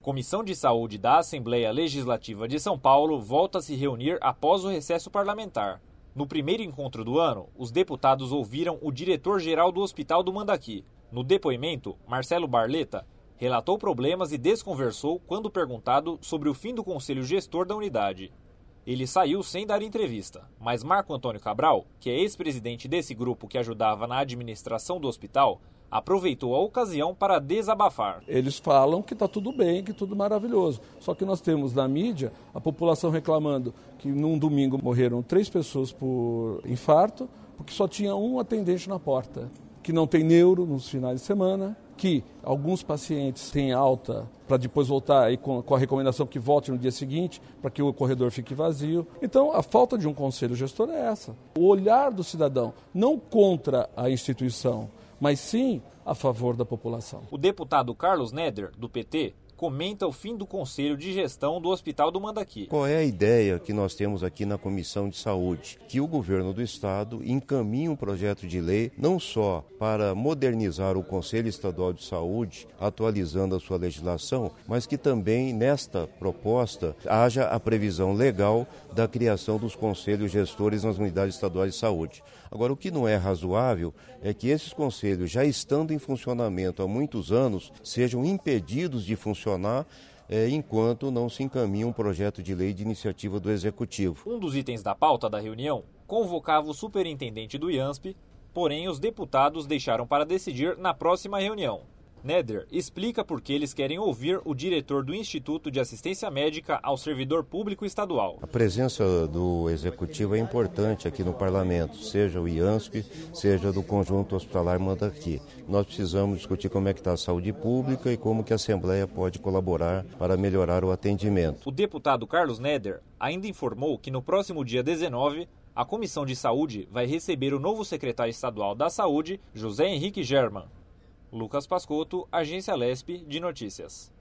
Comissão de Saúde da Assembleia Legislativa de São Paulo volta a se reunir após o recesso parlamentar. No primeiro encontro do ano, os deputados ouviram o diretor-geral do Hospital do Mandaqui. No depoimento, Marcelo Barleta relatou problemas e desconversou quando perguntado sobre o fim do conselho gestor da unidade. Ele saiu sem dar entrevista, mas Marco Antônio Cabral, que é ex-presidente desse grupo que ajudava na administração do hospital, aproveitou a ocasião para desabafar. Eles falam que está tudo bem, que tudo maravilhoso. Só que nós temos na mídia a população reclamando que num domingo morreram 3 pessoas por infarto, porque só tinha um atendente na porta. Que não tem neuro nos finais de semana, que alguns pacientes têm alta para depois voltar aí com a recomendação que volte no dia seguinte, para que o corredor fique vazio. Então, a falta de um conselho gestor é essa. O olhar do cidadão, não contra a instituição, mas sim a favor da população. O deputado Carlos Neder, do PT, comenta o fim do Conselho de Gestão do Hospital do Mandaqui. Qual é a ideia que nós temos aqui na Comissão de Saúde? Que o governo do Estado encaminhe um projeto de lei não só para modernizar o Conselho Estadual de Saúde, atualizando a sua legislação, mas que também nesta proposta haja a previsão legal da criação dos conselhos gestores nas unidades estaduais de saúde. Agora, o que não é razoável é que esses conselhos, já estando em funcionamento há muitos anos, sejam impedidos de funcionar enquanto não se encaminha um projeto de lei de iniciativa do Executivo. Um dos itens da pauta da reunião convocava o superintendente do IANSP, porém os deputados deixaram para decidir na próxima reunião. Neder explica por que eles querem ouvir o diretor do Instituto de Assistência Médica ao Servidor Público Estadual. A presença do Executivo é importante aqui no Parlamento, seja o IANSP, seja do Conjunto Hospitalar Mandaqui. Nós precisamos discutir como é que está a saúde pública e como que a Assembleia pode colaborar para melhorar o atendimento. O deputado Carlos Neder ainda informou que no próximo dia 19, a Comissão de Saúde vai receber o novo secretário estadual da Saúde, José Henrique German. Lucas Pascotto, Agência Lespe de Notícias.